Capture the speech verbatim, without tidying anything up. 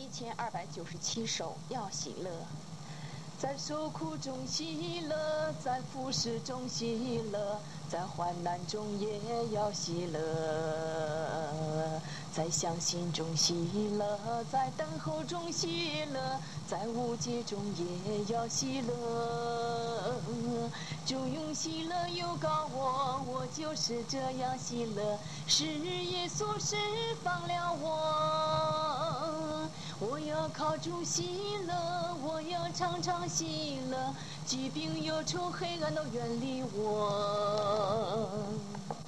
一千二百九十七首要喜乐， 在受苦中喜乐，在服侍中喜乐，在患难中也要喜乐，在相信中喜乐，在等候中喜乐，在无解中也要喜乐。主用喜乐又告我，我就是这样喜乐，是耶稣释放了我。我要靠主喜乐，我要常常喜乐，疾病忧愁黑暗都远离我。